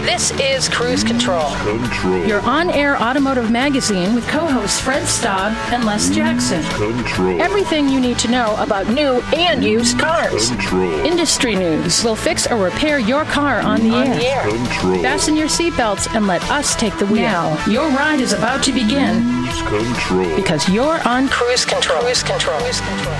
This is Cruise Control. Your on-air automotive magazine with co-hosts Fred Staub and Les Jackson. Everything you need to know about new and used cars. Industry news. We'll fix or repair your car on the air. Fasten your seatbelts and let us take the wheel. Now, your ride is about to begin. Because you're on Cruise Control. Cruise Control. Cruise Control.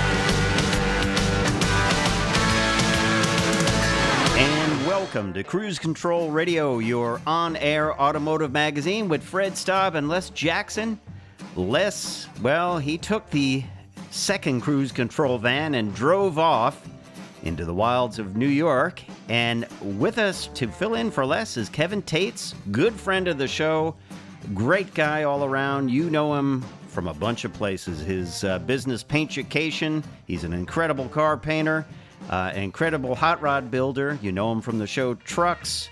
Welcome to Cruise Control Radio, your on-air automotive magazine with Fred Staub and Les Jackson. Les, well, he took the second Cruise Control van and drove off into the wilds of New York. And with us to fill in for Les is Kevin Tates, good friend of the show, great guy all around. You know him from a bunch of places. His business, Paintucation. He's an incredible car painter. An incredible hot rod builder. You know him from the show Trucks.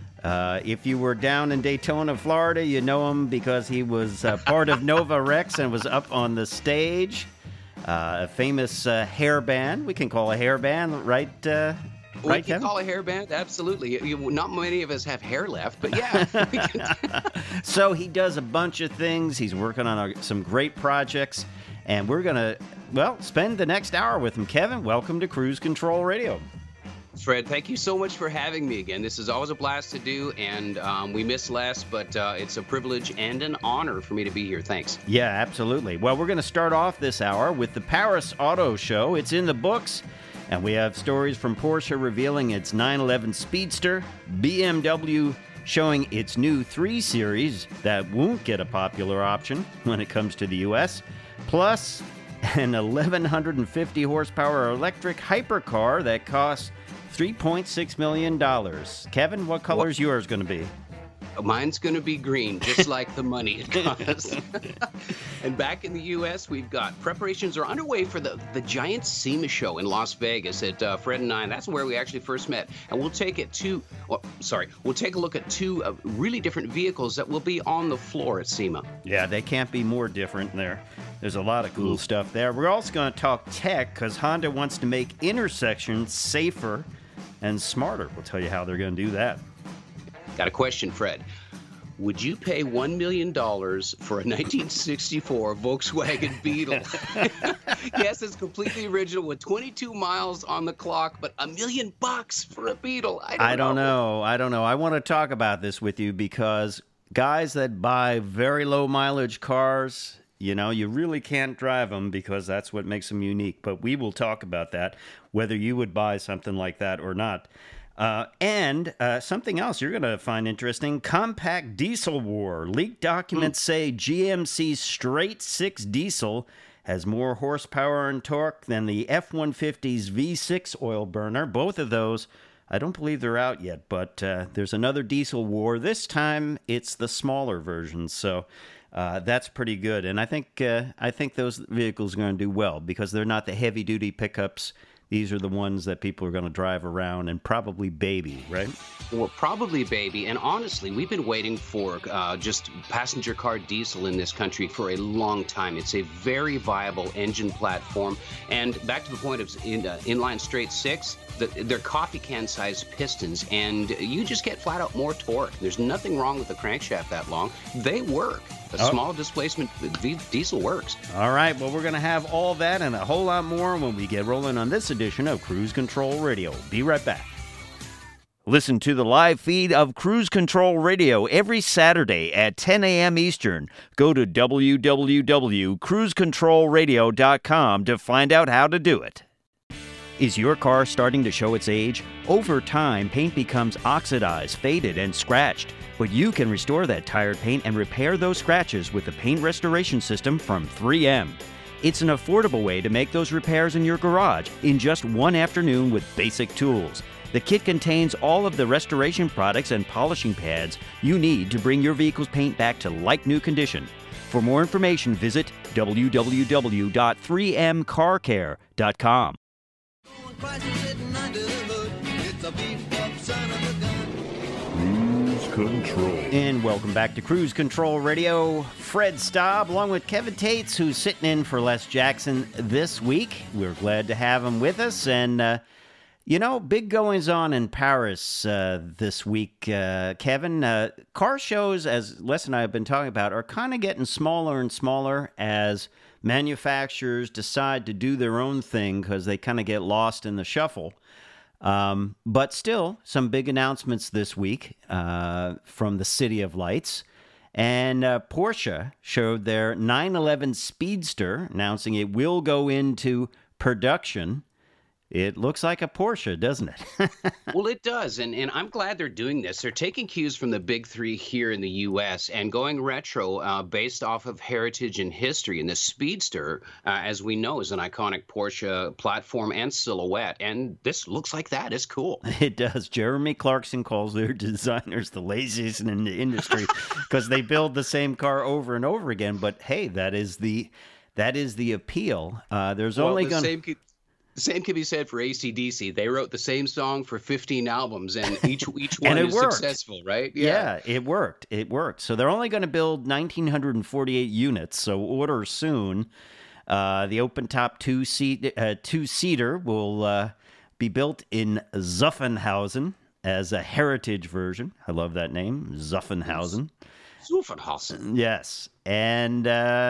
If you were down in Daytona, Florida, you know him because he was part of Nova Rex and was up on the stage. A famous hair band. We can call a hair band, right? We can call a hair band, absolutely. Not many of us have hair left, but yeah. So he does a bunch of things. He's working on some great projects. And we're going to, spend the next hour with him. Kevin, welcome to Cruise Control Radio. Fred, thank you so much for having me again. This is always a blast to do, and we miss Les, but it's a privilege and an honor for me to be here. Thanks. Yeah, absolutely. Well, we're going to start off this hour with the Paris Auto Show. It's in the books, and we have stories from Porsche revealing its 911 Speedster, BMW showing its new 3 Series that won't get a popular option when it comes to the U.S., plus an 1,150 horsepower electric hypercar that costs $3.6 million. Kevin, what color is yours going to be? Mine's going to be green, just like the money it costs. And back in the U.S., we've got preparations are underway for the giant SEMA show in Las Vegas at Fred and I. That's where we actually first met. And we'll take we'll take a look at 2 really different vehicles that will be on the floor at SEMA. Yeah, they can't be more different there. There's a lot of cool stuff there. We're also going to talk tech because Honda wants to make intersections safer and smarter. We'll tell you how they're going to do that. Got a question, Fred. Would you pay $1 million for a 1964 Volkswagen Beetle? Yes, it's completely original with 22 miles on the clock, but $1 million for a Beetle. I don't know. I want to talk about this with you because guys that buy very low mileage cars, you really can't drive them because that's what makes them unique. But we will talk about that, whether you would buy something like that or not. And something else you're going to find interesting, compact diesel war. Leaked documents say GMC's straight 6 diesel has more horsepower and torque than the F-150's V6 oil burner. Both of those, I don't believe they're out yet, but there's another diesel war. This time it's the smaller version, so that's pretty good. And I think those vehicles are going to do well because they're not the heavy-duty pickups. These are the ones that people are going to drive around and probably baby, right? Well, probably baby. And honestly, we've been waiting for just passenger car diesel in this country for a long time. It's a very viable engine platform. And back to the point of inline straight 6, they're coffee can sized pistons, and you just get flat out more torque. There's nothing wrong with the crankshaft that long. They work. Small displacement diesel works. All right. Well, we're going to have all that and a whole lot more when we get rolling on this edition of Cruise Control Radio. Be right back. Listen to the live feed of Cruise Control Radio every Saturday at 10 a.m. Eastern. Go to www.cruisecontrolradio.com to find out how to do it. Is your car starting to show its age? Over time, paint becomes oxidized, faded, and scratched. But you can restore that tired paint and repair those scratches with the paint restoration system from 3M. It's an affordable way to make those repairs in your garage in just one afternoon with basic tools. The kit contains all of the restoration products and polishing pads you need to bring your vehicle's paint back to like-new condition. For more information, visit www.3mcarcare.com. Cruise Control. And welcome back to Cruise Control Radio. Fred Staub, along with Kevin Tates, who's sitting in for Les Jackson this week. We're glad to have him with us. And Big goings on in Paris this week, Kevin. Car shows, as Les and I have been talking about, are kind of getting smaller and smaller as manufacturers decide to do their own thing because they kind of get lost in the shuffle. But still, some big announcements this week from the City of Lights. And Porsche showed their 911 Speedster, announcing it will go into production. It looks like a Porsche, doesn't it? Well, it does, and I'm glad they're doing this. They're taking cues from the big three here in the U.S. and going retro based off of heritage and history. And the Speedster, as we know, is an iconic Porsche platform and silhouette, and this looks like that. It's cool. It does. Jeremy Clarkson calls their designers the laziest in the industry because they build the same car over and over again. But hey, that is the appeal. There's only going to... The same can be said for AC/DC. They wrote the same song for 15 albums, and each one is successful, right? Yeah, it worked. It worked. So they're only going to build 1,948 units, so order soon. The open-top two-seater will be built in Zuffenhausen as a heritage version. I love that name, Zuffenhausen. Zuffenhausen. Yes. And,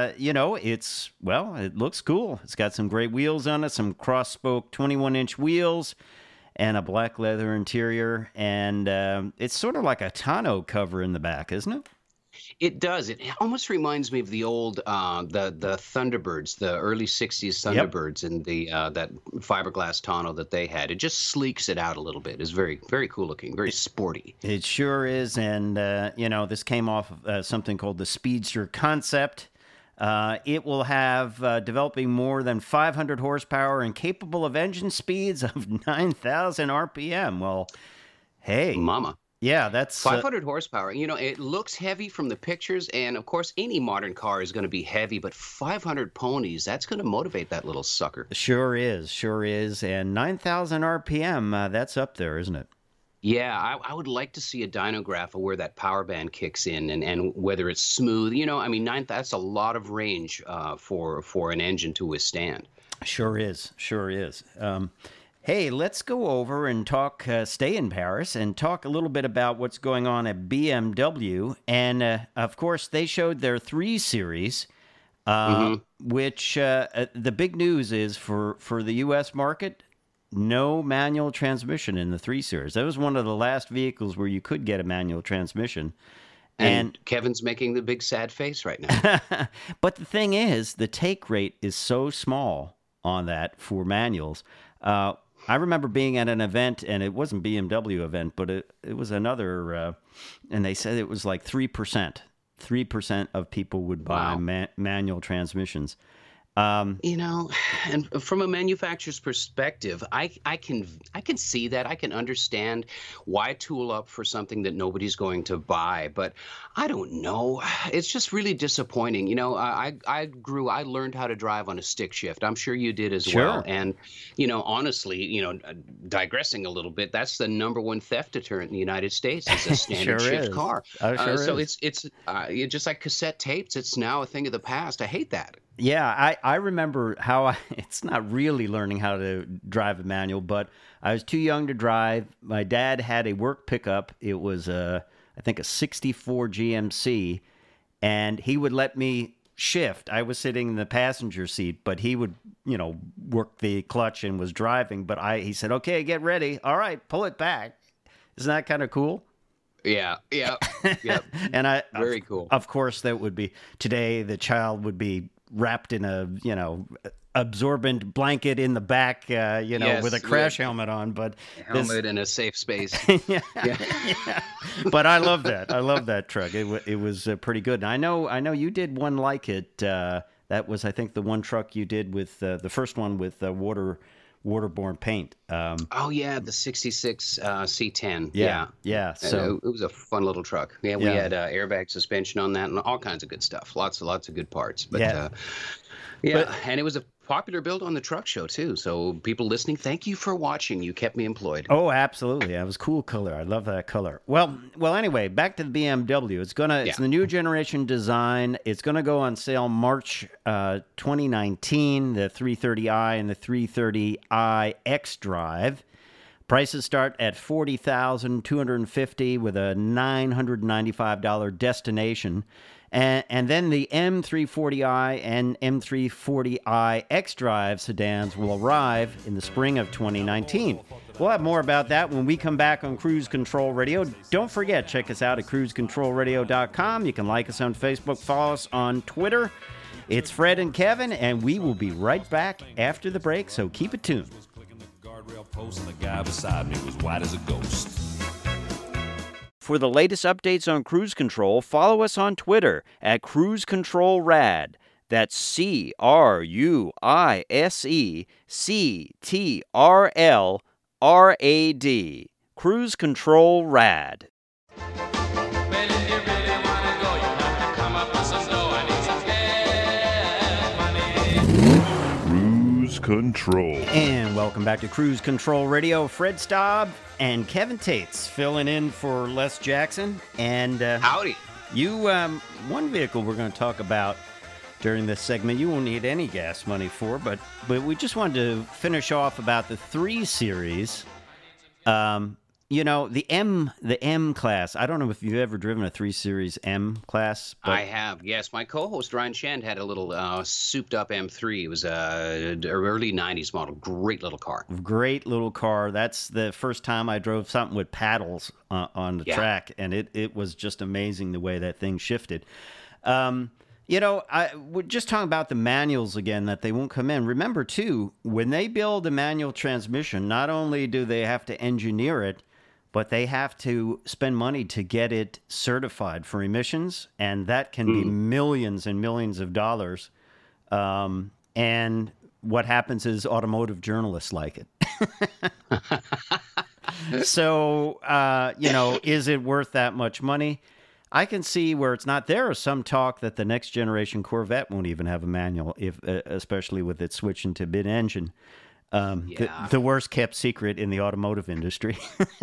it looks cool. It's got some great wheels on it, some cross-spoke 21-inch wheels, and a black leather interior. And it's sort of like a tonneau cover in the back, isn't it? It does. It almost reminds me of the old the Thunderbirds, the early '60s Thunderbirds, and the that fiberglass tonneau that they had. It just sleeks it out a little bit. It's very, very cool looking, very sporty. It sure is. And this came off of something called the Speedster Concept. It will have developing more than 500 horsepower and capable of engine speeds of 9,000 RPM. Well, hey, mama. Yeah, that's 500 horsepower. It looks heavy from the pictures, and of course, any modern car is going to be heavy, but 500 ponies, that's going to motivate that little sucker. Sure is. And 9,000 RPM, that's up there, isn't it? Yeah, I would like to see a dynograph of where that power band kicks in and whether it's smooth. That's a lot of range for an engine to withstand. Sure is. Hey, let's go over and stay in Paris and talk a little bit about what's going on at BMW. And, of course, they showed their 3 Series, which the big news is for the U.S. market, no manual transmission in the 3 Series. That was one of the last vehicles where you could get a manual transmission. And Kevin's making the big sad face right now. But the thing is, the take rate is so small on that for manuals. I remember being at an event, and it wasn't BMW event, but it was another, and they said it was like 3%. 3% of people would buy manual transmissions. And from a manufacturer's perspective, I can see that. I can understand why tool up for something that nobody's going to buy, but I don't know. It's just really disappointing. I learned how to drive on a stick shift. I'm sure you did as well. And, honestly, digressing a little bit, that's the number one theft deterrent in the United States. It's a standard shift car. So it's just like cassette tapes. It's now a thing of the past. I hate that. Yeah, I remember it's not really learning how to drive a manual, but I was too young to drive. My dad had a work pickup. It was, I think, a 64 GMC, and he would let me shift. I was sitting in the passenger seat, but he would, work the clutch and was driving. But he said, okay, get ready. All right, pull it back. Isn't that kind of cool? Yeah. And very cool. Of course, that would be today. The child would be wrapped in a absorbent blanket in the back, with a crash helmet on. But helmet in a safe space. Yeah. But I love that truck. It was pretty good. And I know you did one like it. That was, I think, the one truck you did with the first one with waterborne paint. The 66 C10. Yeah. So it was a fun little truck. Yeah, we had airbag suspension on that and all kinds of good stuff. Lots of good parts. But and it was a popular build on the truck show too. So people listening, thank you for watching. You kept me employed. Oh, absolutely. That was cool color. I love that color. Well, anyway, back to the BMW. It's the new generation design. It's going to go on sale March 2019, the 330i and the 330i xDrive. Prices start at $40,250 with a $995 destination. And then the M340i and M340i xDrive sedans will arrive in the spring of 2019. We'll have more about that when we come back on Cruise Control Radio. Don't forget, check us out at cruisecontrolradio.com. You can like us on Facebook, follow us on Twitter. It's Fred and Kevin, and we will be right back after the break, so keep it tuned. The guy beside me was white as a ghost. For the latest updates on Cruise Control, follow us on Twitter at Cruise Control Rad. That's CRUISECTRLRAD. Cruise Control Rad. Cruise Control. And welcome back to Cruise Control Radio. Fred Staub and Kevin Tates filling in for Les Jackson. And Howdy. you, one vehicle we're going to talk about during this segment, you won't need any gas money for, but we just wanted to finish off about the 3 Series. You know, the M class. I don't know if you've ever driven a 3 Series M class. But I have, yes. My co-host Ryan Shand had a little souped-up M3. It was an early 90s model. Great little car. Great little car. That's the first time I drove something with paddles on the track, and it was just amazing the way that thing shifted. You know, we're just talking about the manuals again, that they won't come in. Remember, too, when they build a manual transmission, not only do they have to engineer it, but they have to spend money to get it certified for emissions, and that can be millions and millions of dollars. And what happens is automotive journalists like it. So, you know, is it worth that much money? I can see where it's not. There is some talk that the next generation Corvette won't even have a manual, especially with it switching to mid-engine. The worst kept secret in the automotive industry.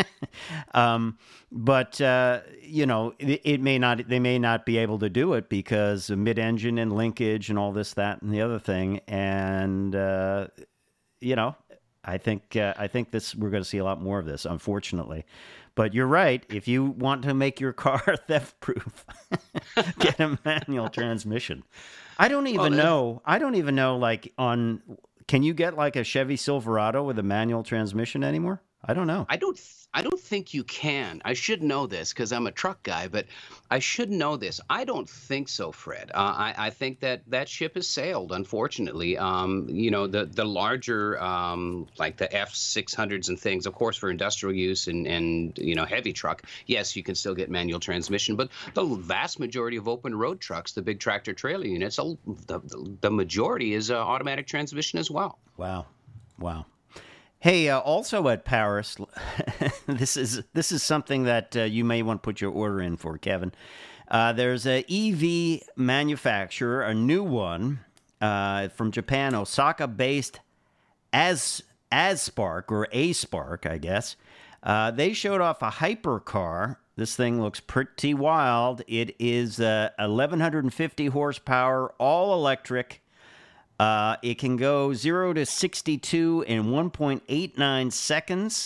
But you know, they may not be able to do it because of mid-engine and linkage and all this, that, and the other thing. And you know, I think we're going to see a lot more of this, unfortunately. But you're right. If you want to make your car theft-proof, get a manual transmission. I don't even know. Like can you get like a Chevy Silverado with a manual transmission anymore? I don't know. I don't think you can. I should know this because I'm a truck guy, but I should know this. I don't think so, Fred. I think that ship has sailed, unfortunately. You know, the larger, like the F600s and things, of course, for industrial use and you know, heavy truck, yes, you can still get manual transmission. But the vast majority of open road trucks, the big tractor trailer units, the majority is automatic transmission as well. Wow. Hey, also at Paris, this is something that you may want to put your order in for, Kevin. There's a EV manufacturer, a new one from Japan, Osaka-based Aspark, or A-Spark, I guess. They showed off a hypercar. This thing looks pretty wild. It is 1,150 horsepower, all electric. It can go 0 to 62 in 1.89 seconds.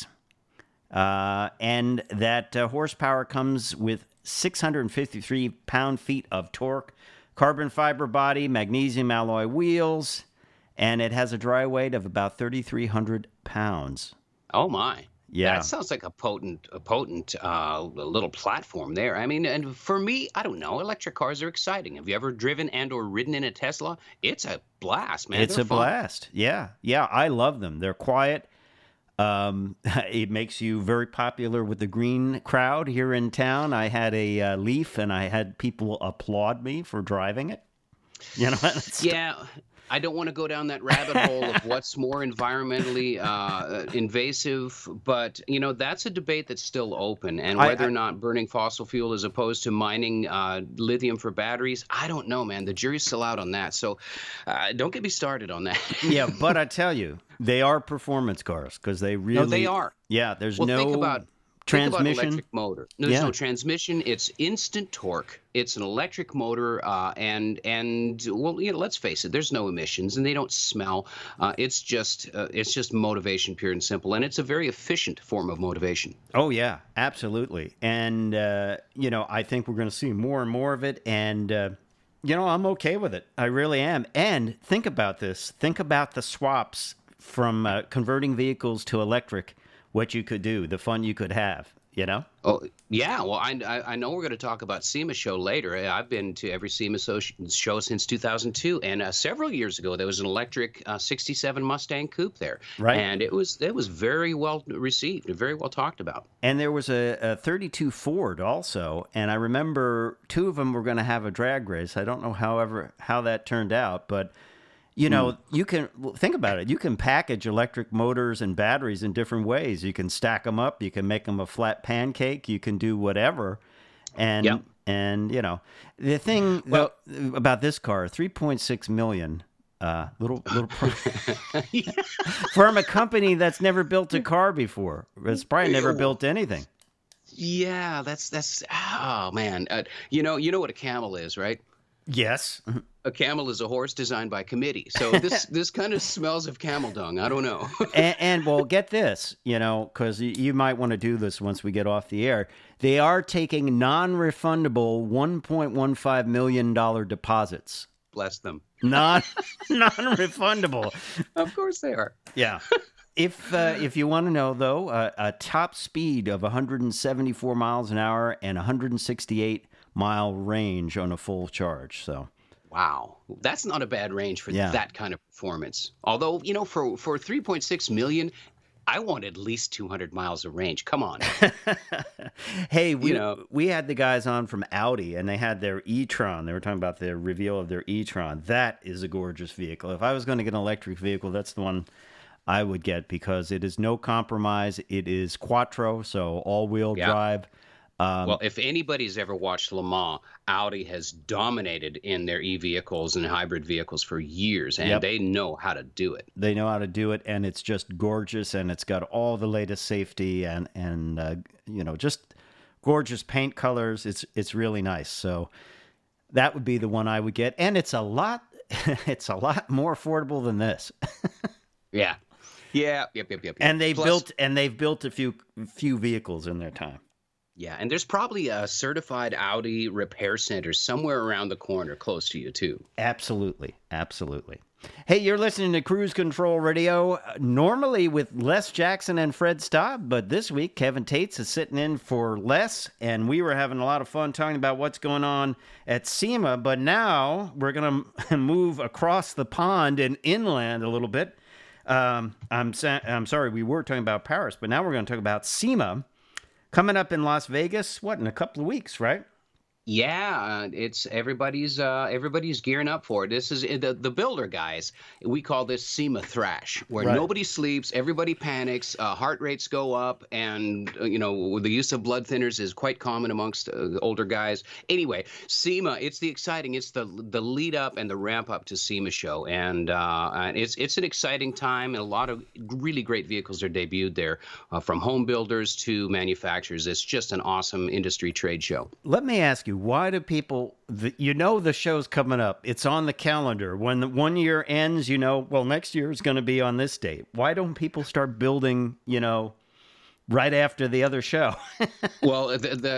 And that horsepower comes with 653 pound-feet of torque, carbon fiber body, magnesium alloy wheels, and it has a dry weight of about 3,300 pounds. Oh, my. Yeah. That sounds like a potent little platform there. I mean, and for me, I don't know. Electric cars are exciting. Have you ever driven and or ridden in a Tesla? It's a blast, man. It's a blast. Yeah. I love them. They're quiet. It makes you very popular with the green crowd here in town. I had a Leaf, and I had people applaud me for driving it. You know. Yeah. I don't want to go down that rabbit hole of what's more environmentally invasive, but, you know, that's a debate that's still open. And whether or not burning fossil fuel as opposed to mining lithium for batteries, I don't know, man. The jury's still out on that. So don't get me started on that. Yeah, but I tell you, they are performance cars because they really... No, they are. Yeah, there's think about Transmission? Think about electric motor. No, there's Yeah. no transmission. It's instant torque. It's an electric motor, and well, let's face it. There's no emissions, and they don't smell. It's just motivation, pure and simple, and it's a very efficient form of motivation. Oh, yeah, absolutely. And, I think we're going to see more and more of it. And, I'm okay with it. I really am. And think about this. Think about the swaps from converting vehicles to electric, what you could do, the fun you could have, Oh, yeah. Well, I know we're going to talk about SEMA show later. I've been to every SEMA show since 2002, and several years ago there was an electric '67 Mustang Coupe there, Right. And it was very well received, very well talked about. And there was a 32 Ford also, and I remember two of them were going to have a drag race. I don't know, how that turned out, but you can think about it. You can package electric motors and batteries in different ways. You can stack them up. You can make them a flat pancake. You can do whatever. And Yep. and the thing about this car, 3.6 million. Little from a company that's never built a car before. It's probably never built anything. Yeah, that's oh man. You know what a camel is, right? Yes. A camel is a horse designed by committee. So this kind of smells of camel dung. I don't know. and well, get this, because you might want to do this once we get off the air. They are taking non-refundable $1.15 million deposits. Bless them. Non-refundable. Of course they are. Yeah. If you want to know, though, a top speed of 174 miles an hour and 168-mile range on a full charge. So, wow, that's not a bad range for Yeah. that kind of performance. Although, for 3.6 million, I want at least 200 miles of range. Come on. hey, we had the guys on from Audi, and they had their e-tron. They were talking about the reveal of their e-tron. That is a gorgeous vehicle. If I was going to get an electric vehicle, that's the one I would get, because it is no compromise. It is quattro, so all-wheel drive. Well, if anybody's ever watched Le Mans, Audi has dominated in their e-vehicles and hybrid vehicles for years, and they know how to do it. They know how to do it, and it's just gorgeous, and it's got all the latest safety and just gorgeous paint colors. It's really nice. So that would be the one I would get, and it's a lot more affordable than this. Yeah. Yep. And they've Plus- built a few vehicles in their time. Yeah, and there's probably a certified Audi repair center somewhere around the corner close to you, too. Absolutely. Hey, you're listening to Cruise Control Radio, normally with Les Jackson and Fred Staub, but this week Kevin Tates is sitting in for Les, and we were having a lot of fun talking about what's going on at SEMA, but now we're going to move across the pond and inland a little bit. I'm sorry, we were talking about Paris, but now we're going to talk about SEMA. Coming up in Las Vegas, in a couple of weeks, right? Yeah, it's everybody's gearing up for it. This is the builder guys. We call this SEMA thrash, where nobody sleeps, everybody panics, heart rates go up, and the use of blood thinners is quite common amongst older guys. Anyway, SEMA, it's the lead up and the ramp up to SEMA show, and it's an exciting time, and a lot of really great vehicles are debuted there, from home builders to manufacturers. It's just an awesome industry trade show. Let me ask you, why do people, the show's coming up, it's on the calendar. When the 1 year ends, next year is going to be on this date. Why don't people start building, right after the other show? Well,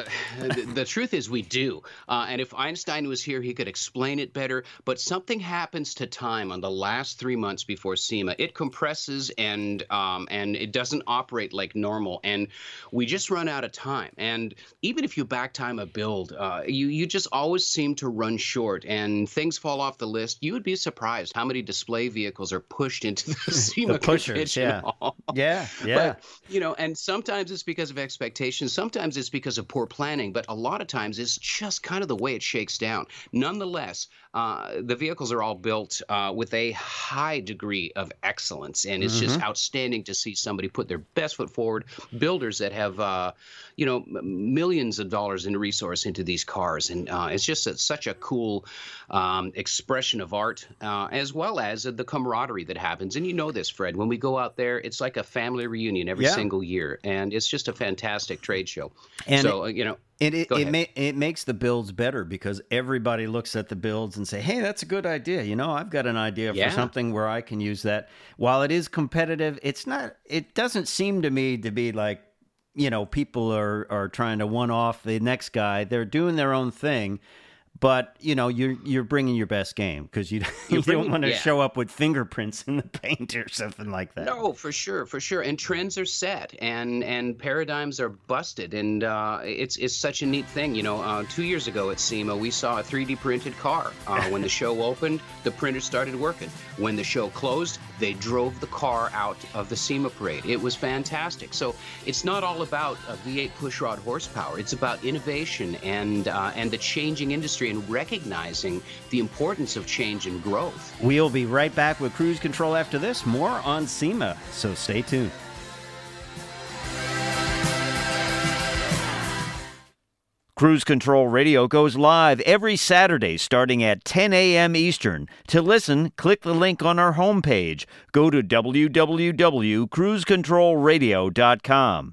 the truth is we do. And if Einstein was here, he could explain it better. But something happens to time on the last 3 months before SEMA. It compresses and it doesn't operate like normal. And we just run out of time. And even if you back time a build, you just always seem to run short and things fall off the list. You would be surprised how many display vehicles are pushed into the SEMA the pushers, convention hall. Yeah. But, and sometimes it's because of expectations. Sometimes it's because of poor planning. But a lot of times it's just kind of the way it shakes down. Nonetheless, the vehicles are all built with a high degree of excellence. And it's just outstanding to see somebody put their best foot forward. Builders that have, millions of dollars in resource into these cars. And it's just such a cool expression of art, as well as the camaraderie that happens. And you know this, Fred, when we go out there, it's like a family reunion every single year. and it's just a fantastic trade show. And so, it makes the builds better because everybody looks at the builds and say, hey, that's a good idea. I've got an idea for something where I can use that. While it is competitive, it doesn't seem to me to be like, people are trying to one off the next guy. They're doing their own thing. But, you're bringing your best game because you don't want to show up with fingerprints in the paint or something like that. No, for sure. And trends are set and paradigms are busted. And it's such a neat thing. 2 years ago at SEMA, we saw a 3D printed car. When the show opened, the printer started working. When the show closed, they drove the car out of the SEMA parade. It was fantastic. So it's not all about V8 pushrod horsepower. It's about innovation and the changing industry and recognizing the importance of change and growth. We'll be right back with Cruise Control after this. More on SEMA, so stay tuned. Cruise Control Radio goes live every Saturday starting at 10 a.m. Eastern. To listen, click the link on our homepage. Go to www.cruisecontrolradio.com.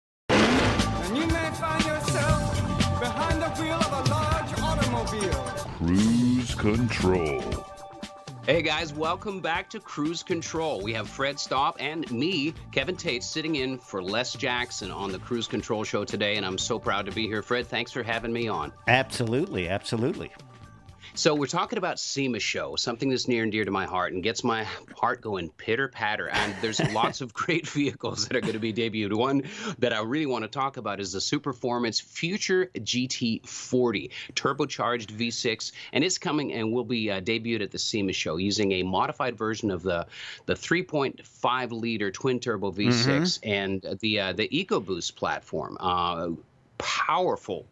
And you may find yourself behind the wheel of a large automobile. Cruise Control. Hey guys, welcome back to Cruise Control. We have Fred Staub and me, Kevin Tate, sitting in for Les Jackson on the Cruise Control show today, and I'm so proud to be here. Fred, thanks for having me on. Absolutely. So we're talking about SEMA show, something that's near and dear to my heart and gets my heart going pitter-patter. And there's lots of great vehicles that are going to be debuted. One that I really want to talk about is the Superformance Future GT40, turbocharged V6. And it's coming and will be debuted at the SEMA show using a modified version of the 3.5-liter twin-turbo V6 and the EcoBoost platform. Powerful.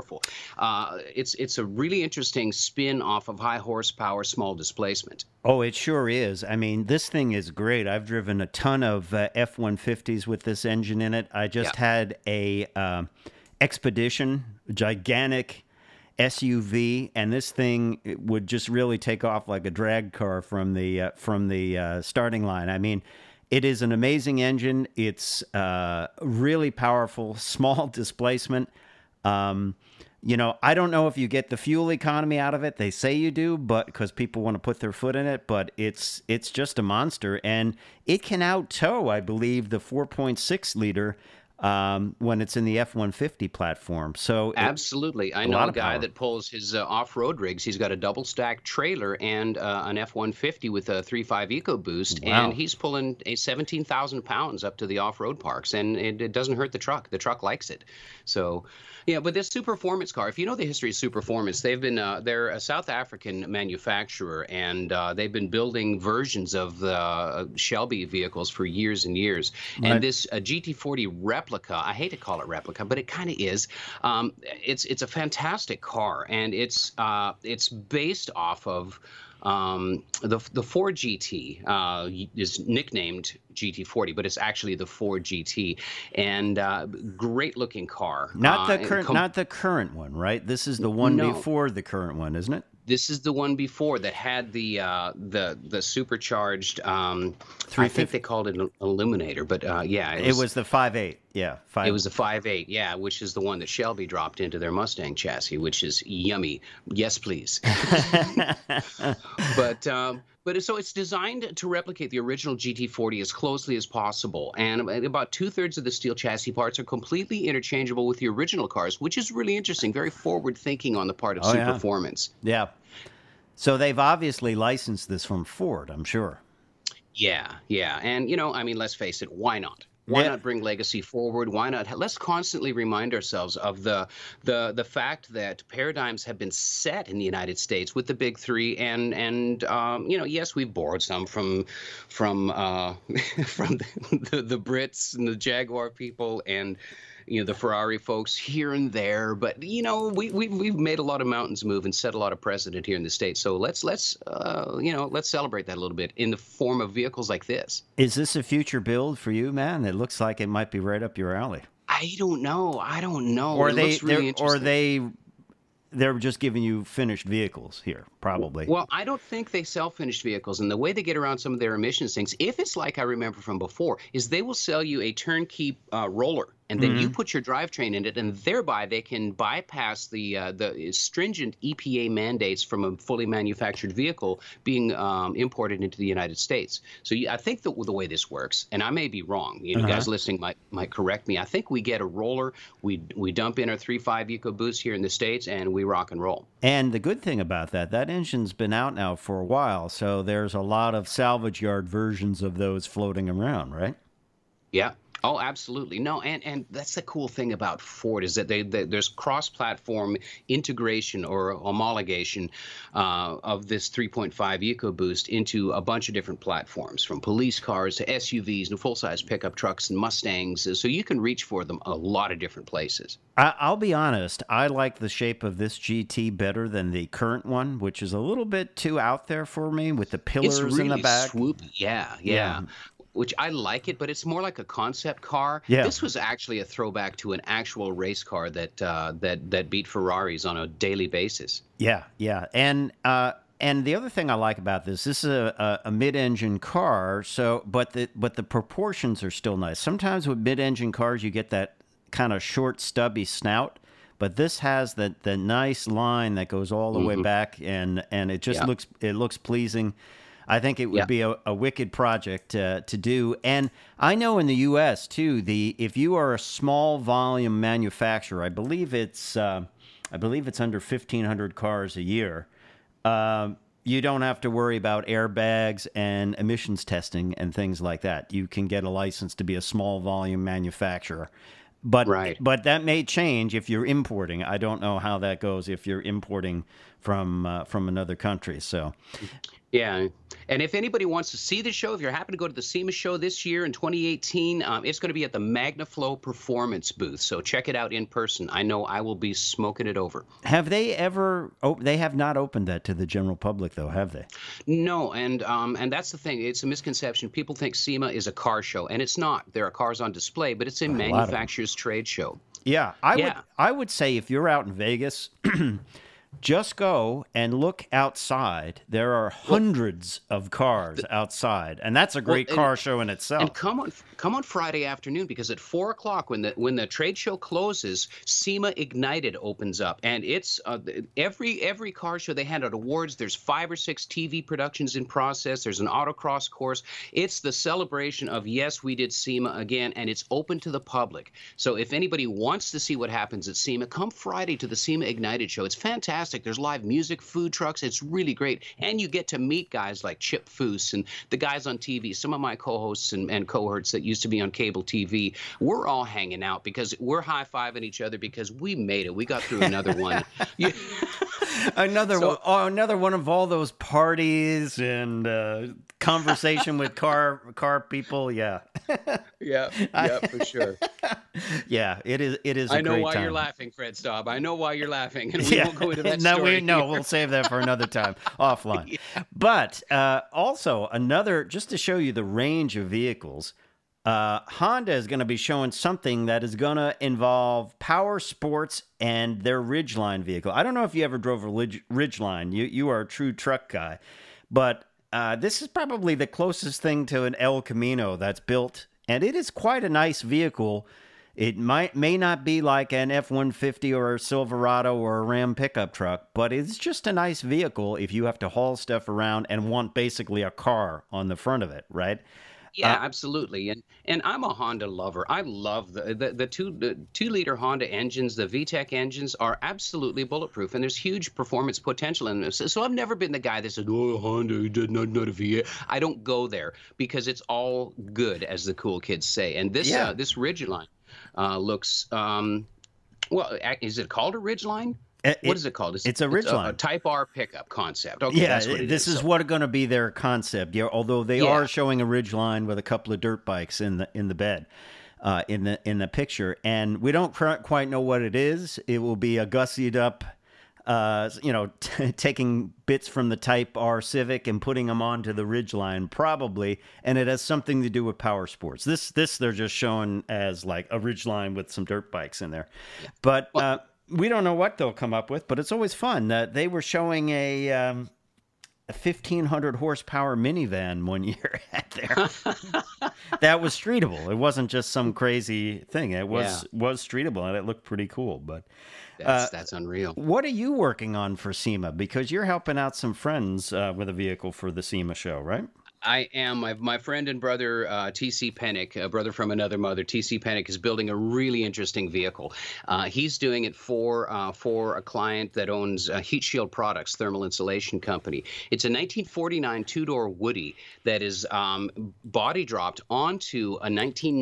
It's a really interesting spin off of high horsepower, small displacement. Oh, it sure is. I mean, this thing is great. I've driven a ton of F-150s with this engine in it. I just had a Expedition, gigantic SUV, and this thing would just really take off like a drag car from the starting line. I mean, it is an amazing engine. It's really powerful, small displacement. I don't know if you get the fuel economy out of it. They say you do, but because people want to put their foot in it, but it's just a monster. And it can out-tow, I believe, the 4.6 liter when it's in the F-150 platform. So absolutely. I know a guy that pulls his off-road rigs. He's got a double-stack trailer and an F-150 with a 3.5 EcoBoost, and he's pulling 17,000 pounds up to the off-road parks, and it doesn't hurt the truck. The truck likes it. So, yeah, but this Superformance car, if you know the history of Superformance, they've been they're a South African manufacturer, and they've been building versions of the Shelby vehicles for years and years. Right. And this GT40 replica, I hate to call it replica, but it kind of is. It's a fantastic car, and it's based off of the Ford GT is nicknamed GT40, but it's actually the Ford GT, and great looking car. Not the current one, right? This is the one before the current one, isn't it? This is the one before that had the supercharged. I think they called it an Illuminator, but it was the 5.8. Yeah, it was the 5.8. Yeah, which is the one that Shelby dropped into their Mustang chassis, which is yummy. Yes, please. But so it's designed to replicate the original GT40 as closely as possible, and about 2/3 of the steel chassis parts are completely interchangeable with the original cars, which is really interesting. Very forward thinking on the part of Superformance. Yeah. So they've obviously licensed this from Ford, I'm sure. Yeah, and let's face it, why not? Why not bring legacy forward? Why not? Let's constantly remind ourselves of the fact that paradigms have been set in the United States with the big three, and yes, we've borrowed some from the Brits and the Jaguar people and the Ferrari folks here and there, but we've made a lot of mountains move and set a lot of precedent here in the States. So let's celebrate that a little bit in the form of vehicles like this. Is this a future build for you, man? It looks like it might be right up your alley. I don't know. Or they're just giving you finished vehicles here. probably. Well, I don't think they sell finished vehicles, and the way they get around some of their emissions things, if it's like I remember from before, is they will sell you a turnkey roller, and then you put your drivetrain in it, and thereby they can bypass the stringent EPA mandates from a fully manufactured vehicle being imported into the United States. So I think the way this works, and I may be wrong, you guys listening might correct me. I think we get a roller, we dump in our 3.5 EcoBoost here in the States, and we rock and roll. And the good thing about that engine's been out now for a while, so there's a lot of salvage yard versions of those floating around, right? Yeah. Oh, absolutely. No, and that's the cool thing about Ford is that there's cross-platform integration or homologation of this 3.5 EcoBoost into a bunch of different platforms, from police cars to SUVs and full-size pickup trucks and Mustangs. So you can reach for them a lot of different places. I'll be honest, I like the shape of this GT better than the current one, which is a little bit too out there for me with the pillars really in the back. Swoopy. Yeah. Which I like it, but it's more like a concept car. Yeah. This was actually a throwback to an actual race car that beat Ferraris on a daily basis. Yeah. And the other thing I like about this is a mid-engine car, but the proportions are still nice. Sometimes with mid-engine cars you get that kind of short, stubby snout, but this has the nice line that goes all the way back, and it just looks pleasing. I think it would be a wicked project to do. And I know in the U.S., too, if you are a small volume manufacturer, I believe it's under 1,500 cars a year, you don't have to worry about airbags and emissions testing and things like that. You can get a license to be a small volume manufacturer. But that may change if you're importing. I don't know how that goes if you're importing from another country. So, yeah. And if anybody wants to see the show, if you're happy to go to the SEMA show this year in 2018, it's going to be at the MagnaFlow Performance booth. So check it out in person. I know I will be smoking it over. Have they ever? They have not opened that to the general public, though, have they? No, and that's the thing. It's a misconception. People think SEMA is a car show, and it's not. There are cars on display, but it's a manufacturer's trade show. Yeah, I would say if you're out in Vegas. Just go and look outside. There are hundreds of cars outside, and that's a great car show in itself. And come on Friday afternoon, because at 4:00 when the trade show closes, SEMA Ignited opens up, and it's every car show they hand out awards. There's 5 or 6 TV productions in process. There's an autocross course. It's the celebration of yes, we did SEMA again, and it's open to the public. So if anybody wants to see what happens at SEMA, come Friday to the SEMA Ignited show. It's fantastic. There's live music, food trucks. It's really great. And you get to meet guys like Chip Foose and the guys on TV, some of my co-hosts and cohorts that used to be on cable TV. We're all hanging out because we're high-fiving each other because we made it. We got through another one. Another one of all those parties and conversation with car people. Yeah. Yeah, for sure. Yeah, it is. It is. I know great why time. you're laughing, Fred Staub. I know why you're laughing, and we won't go into that story. We'll save that for another time offline. Yeah. But also just to show you the range of vehicles, Honda is going to be showing something that is going to involve power sports and their Ridgeline vehicle. I don't know if you ever drove a Ridgeline. You are a true truck guy, but this is probably the closest thing to an El Camino that's built, and it is quite a nice vehicle. It may not be like an F-150 or a Silverado or a Ram pickup truck, but it's just a nice vehicle if you have to haul stuff around and want basically a car on the front of it, right? Yeah, absolutely. And I'm a Honda lover. I love the 2-liter Honda engines. The VTEC engines are absolutely bulletproof, and there's huge performance potential in them. So I've never been the guy that said, "Oh, Honda did not a V8." I don't go there because it's all good, as the cool kids say. And this Ridgeline looks well. Is it called a Ridgeline? What is it called? It's a Ridgeline. A Type R pickup concept. Okay, yeah, that's what it this is what going to be their concept. Yeah, although they are showing a Ridgeline with a couple of dirt bikes in the bed, in the picture, and we don't quite know what it is. It will be a gussied up, taking bits from the Type R Civic and putting them onto the Ridgeline, probably, and it has something to do with power sports. This they're just showing as like a Ridgeline with some dirt bikes in there, but. we don't know what they'll come up with, but it's always fun. They were showing a 1,500 horsepower minivan one year at there. That was streetable. It wasn't just some crazy thing. It was streetable, and it looked pretty cool. But that's unreal. What are you working on for SEMA? Because you're helping out some friends with a vehicle for the SEMA show, right? I am. My friend and brother, T.C. Pennick, a brother from another mother, T.C. Pennick, is building a really interesting vehicle. He's doing it for a client that owns Heat Shield Products, thermal insulation company. It's a 1949 two-door Woody that is body dropped onto a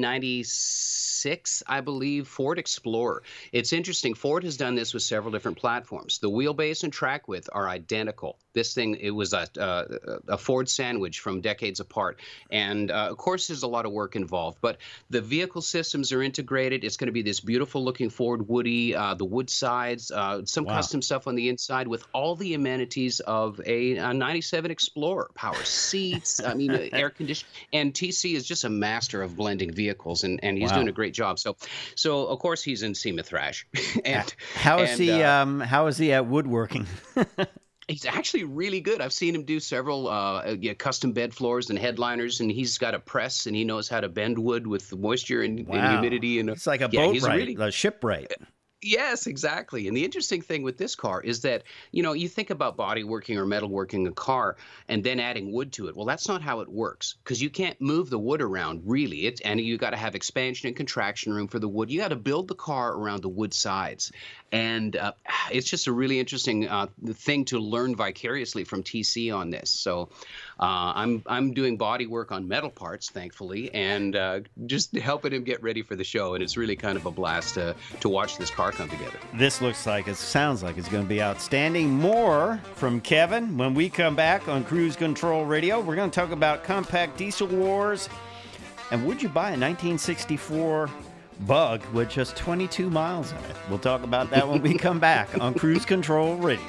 1996, I believe, Ford Explorer. It's interesting. Ford has done this with several different platforms. The wheelbase and track width are identical. This thing, it was a Ford sandwich from decades apart. And of course, there's a lot of work involved, but the vehicle systems are integrated. It's going to be this beautiful looking Ford Woody, the wood sides, some custom stuff on the inside with all the amenities of a 97 Explorer, power seats, I mean, air conditioning. And TC is just a master of blending vehicles, and he's doing a great job. So of course, he's in SEMA Thrash. How is he at woodworking? He's actually really good. I've seen him do several custom bed floors and headliners, and he's got a press, and he knows how to bend wood with moisture and humidity. And it's like a boatwright, a shipwright. Yes, exactly. And the interesting thing with this car is that, you think about body working or metal working a car and then adding wood to it. Well, that's not how it works, because you can't move the wood around, really. And you got to have expansion and contraction room for the wood. You got to build the car around the wood sides. And it's just a really interesting thing to learn vicariously from TC on this. So I'm doing body work on metal parts, thankfully, and just helping him get ready for the show. And it's really kind of a blast to watch this car come together. This sounds like it's going to be outstanding. More from Kevin when we come back on Cruise Control Radio. We're going to talk about compact diesel wars. And would you buy a 1964 Bug with just 22 miles on it? We'll talk about that when we come back on Cruise Control Radio.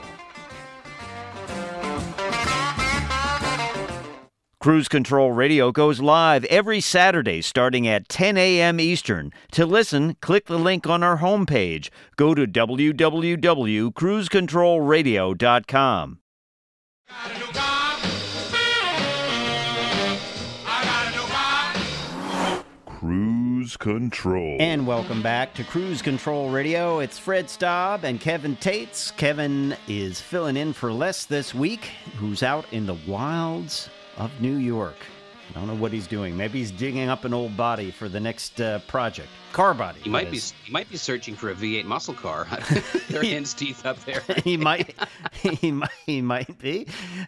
Cruise Control Radio goes live every Saturday starting at 10 a.m. Eastern. To listen, click the link on our homepage. Go to www.cruisecontrolradio.com. Cruise Control. And welcome back to Cruise Control Radio. It's Fred Staub and Kevin Tates. Kevin is filling in for Les this week, who's out in the wilds of New York. I don't know what he's doing. Maybe he's digging up an old body for the next project. Car body. He might be searching for a V8 muscle car. There are hen's teeth up there. He might be.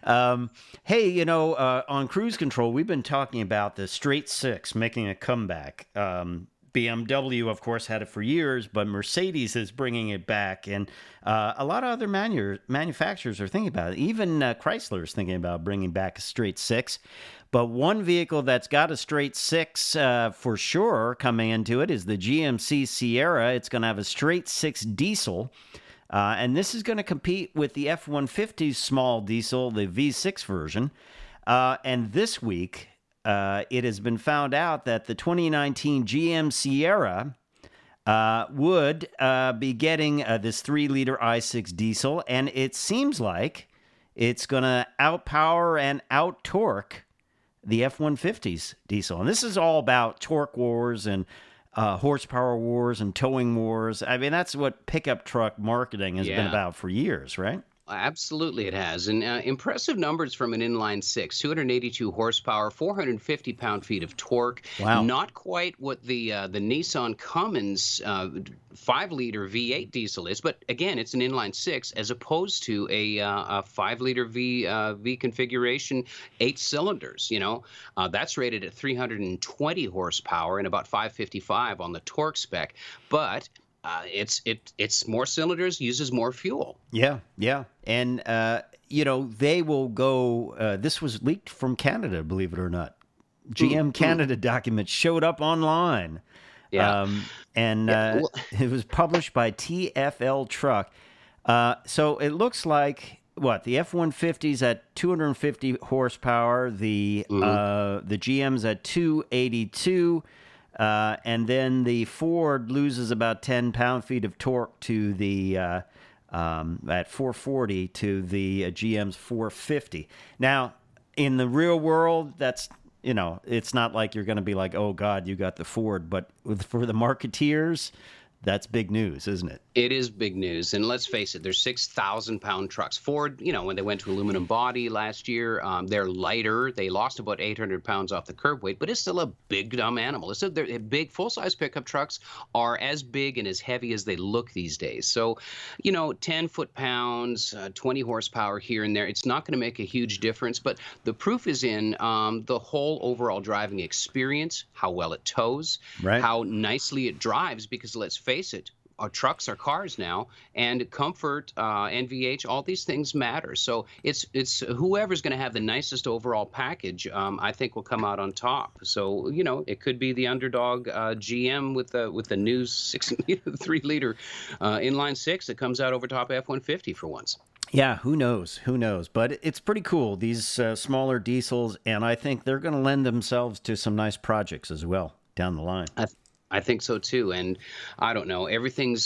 Hey, on Cruise Control, we've been talking about the Straight Six making a comeback. BMW, of course, had it for years, but Mercedes is bringing it back, and a lot of other manufacturers are thinking about it. Even Chrysler is thinking about bringing back a Straight Six. But one vehicle that's got a Straight Six for sure coming into it is the GMC Sierra. It's going to have a Straight Six diesel, and this is going to compete with the F-150's small diesel, the V6 version. And this week, it has been found out that the 2019 GM Sierra would be getting this 3-liter i6 diesel, and it seems like it's going to outpower and out-torque the F-150's diesel. And this is all about torque wars and horsepower wars and towing wars. I mean, that's what pickup truck marketing has been about for years, right? Absolutely it has. And impressive numbers from an inline six, 282 horsepower, 450 pound-feet of torque. Wow. Not quite what the Nissan Cummins 5-liter V8 diesel is, but again, it's an inline six as opposed to a 5-liter V configuration, 8 cylinders. That's rated at 320 horsepower and about 555 on the torque spec. But it's more cylinders, uses more fuel. Yeah. And, they will go, this was leaked from Canada, believe it or not. GM Canada documents showed up online. Yeah. It was published by TFL Truck. So it looks like, the F-150's at 250 horsepower, the GM's at 282, And then the Ford loses about 10 pound-feet of torque to the at 440 to the GM's 450. Now, in the real world, that's, it's not like you're going to be like, oh, God, you got the Ford. But for the marketeers, that's big news, isn't it? It is big news. And let's face it, there's 6,000-pound trucks. Ford, when they went to aluminum body last year, they're lighter. They lost about 800 pounds off the curb weight, but it's still a big, dumb animal. It's they're big, full-size pickup trucks are as big and as heavy as they look these days. So, 10 foot-pounds, 20 horsepower here and there, it's not going to make a huge difference. But the proof is in the whole overall driving experience, how well it tows, right, how nicely it drives, because let's face it, our trucks are cars now, and comfort, NVH, all these things matter. So it's whoever's going to have the nicest overall package, I think, will come out on top. So it could be the underdog GM with the new 3-liter inline six that comes out over top F-150 for once. Yeah, who knows? Who knows? But it's pretty cool, these smaller diesels, and I think they're going to lend themselves to some nice projects as well down the line. I think so too, and I don't know. Everything's,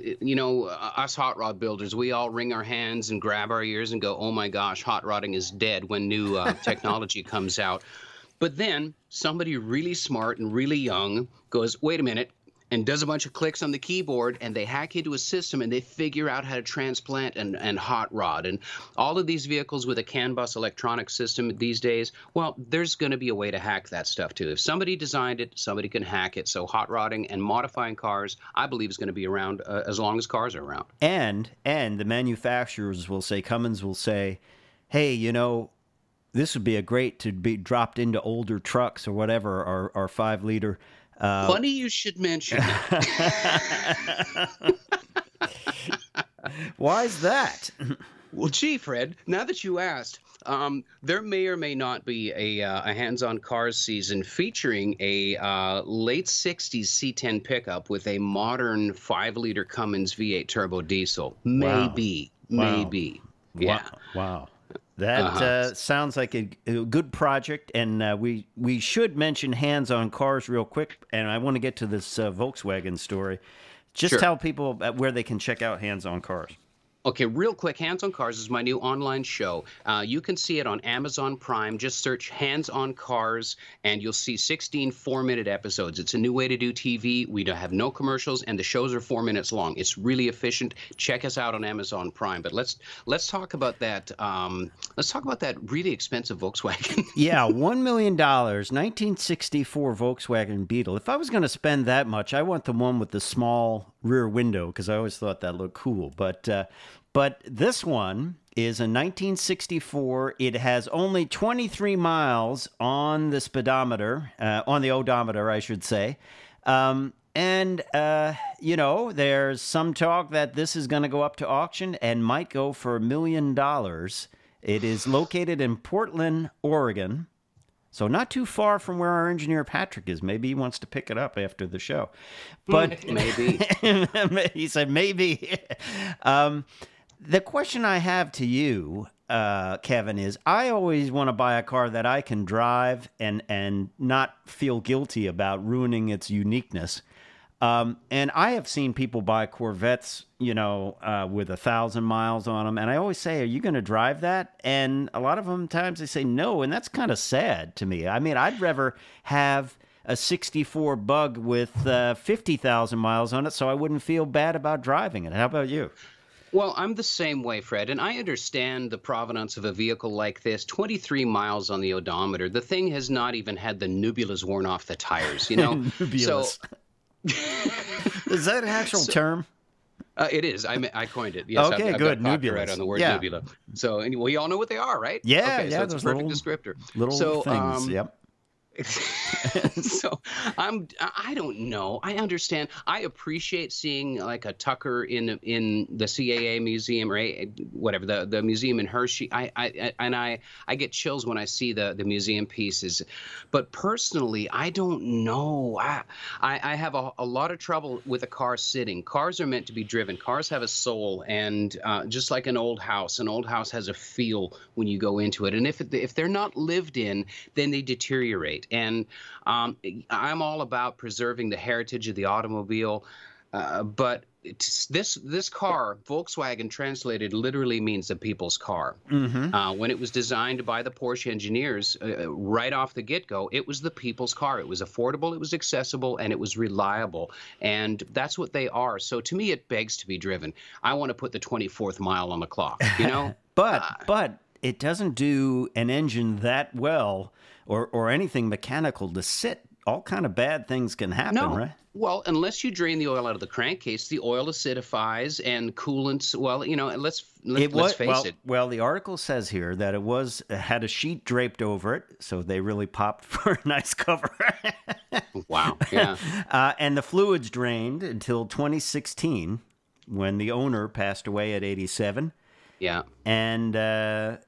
us hot rod builders, we all wring our hands and grab our ears and go, "Oh my gosh, hot rodding is dead" when new technology comes out. But then somebody really smart and really young goes, "Wait a minute," and does a bunch of clicks on the keyboard, and they hack into a system, and they figure out how to transplant and hot rod. And all of these vehicles with a CAN bus electronic system these days, well, there's going to be a way to hack that stuff too. If somebody designed it, somebody can hack it. So hot rodding and modifying cars, I believe, is going to be around as long as cars are around. And the manufacturers will say, Cummins will say, hey, this would be a great to be dropped into older trucks or whatever, our 5-liter. Funny you should mention that. Why is that? Well, gee, Fred, now that you asked, there may or may not be a hands-on cars season featuring a late 60s C10 pickup with a modern 5-liter Cummins V8 turbo diesel. Maybe. Wow. Maybe. Yeah. Wow. That sounds like a good project, and we should mention Hands on Cars real quick, and I want to get to this Volkswagen story. Just Sure. tell people where they can check out Hands on Cars. Okay, real quick, Hands on Cars is my new online show. You can see it on Amazon Prime. Just search Hands on Cars, and you'll see 16 4-minute episodes. It's a new way to do TV. We don't have no commercials, and the shows are 4 minutes long. It's really efficient. Check us out on Amazon Prime. But let's talk about that. Let's talk about that really expensive Volkswagen. Yeah, $1 million, 1964 Volkswagen Beetle. If I was going to spend that much, I want the one with the small rear window, because I always thought that looked cool. But this one is a 1964. It has only 23 miles on the speedometer, on the odometer, I should say. There's some talk that this is going to go up to auction and might go for $1 million. It is located in Portland, Oregon. So not too far from where our engineer Patrick is. Maybe he wants to pick it up after the show. But Maybe. He said maybe. The question I have to you, Kevin, is I always want to buy a car that I can drive and not feel guilty about ruining its uniqueness. And I have seen people buy Corvettes, with 1,000 miles on them. And I always say, are you going to drive that? And a lot of them times they say no. And that's kind of sad to me. I mean, I'd rather have a 64 Bug with 50,000 miles on it so I wouldn't feel bad about driving it. How about you? Well, I'm the same way, Fred, and I understand the provenance of a vehicle like this. 23 miles on the odometer. The thing has not even had the nubulas worn off the tires, Nubulas. So, is that an actual term? It is. I coined it. Yes, Okay, I've good. got copyright Nubulas. on the word Yeah. nebula. So, we all know what they are, right? Yeah, okay, so it's a those perfect descriptor. Little things, yep. So I don't know. I understand. I appreciate seeing like a Tucker in the CAA museum or whatever the museum in Hershey. I get chills when I see the museum pieces. But personally, I don't know. I have a lot of trouble with a car sitting. Cars are meant to be driven. Cars have a soul, and just like an old house has a feel when you go into it. And if they're not lived in, then they deteriorate. great. And I'm all about preserving the heritage of the automobile. But this car, Volkswagen, translated literally means the people's car. When it was designed by the Porsche engineers, right off the get-go, it was the people's car. It was affordable, it was accessible, and it was reliable. And that's what they are. So to me, it begs to be driven. I want to put the 24th mile on the clock, you know? But it doesn't do an engine that well or anything mechanical to sit. All kind of bad things can happen, right? Well, unless you drain the oil out of the crankcase, the oil acidifies and coolants. Well, you know, let's face it. Well, the article says here that it had a sheet draped over it, so they really popped for a nice cover. Wow, yeah. And the fluids drained until 2016, when the owner passed away at 87. Yeah. And the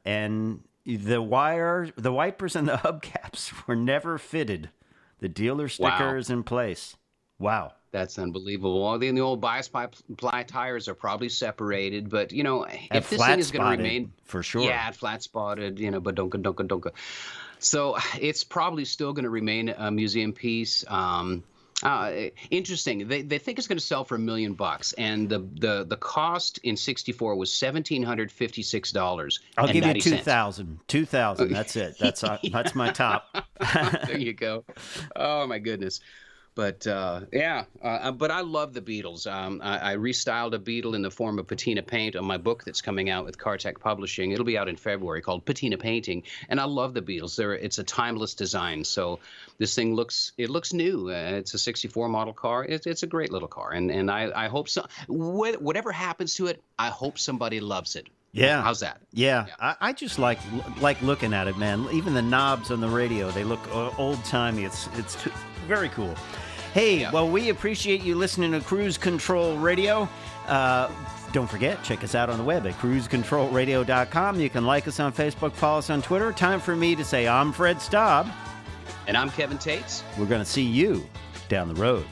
wipers and the hubcaps were never fitted. The dealer sticker is in place. Wow. That's unbelievable. Well, the old bias ply tires are probably separated, but, you know, if this thing is going to remain... For sure. Yeah, flat spotted, you know, but donka. So it's probably still going to remain a museum piece. Interesting. They think it's going to sell for $1 million, and the cost in '64 was $1,756. I'll give you 2,000. 2,000. That's it. That's my top. There you go. Oh my goodness. But but I love the Beetles. I restyled a Beetle in the form of patina paint on my book that's coming out with Cartech Publishing. It'll be out in February, called Patina Painting. And I love the Beetles. It's a timeless design. So this thing looks new. It's a '64 model car. It's a great little car. And I hope so. Whatever happens to it, I hope somebody loves it. Yeah. How's that? Yeah. I just like looking at it, man. Even the knobs on the radio, they look old-timey. It's very cool. Hey, well, we appreciate you listening to Cruise Control Radio. Don't forget, check us out on the web at cruisecontrolradio.com. You can like us on Facebook, follow us on Twitter. Time for me to say I'm Fred Staub. And I'm Kevin Tates. We're going to see you down the road.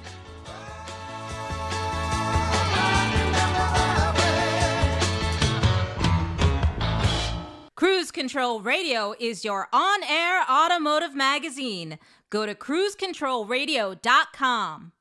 Cruise Control Radio is your on-air automotive magazine. Go to cruisecontrolradio.com.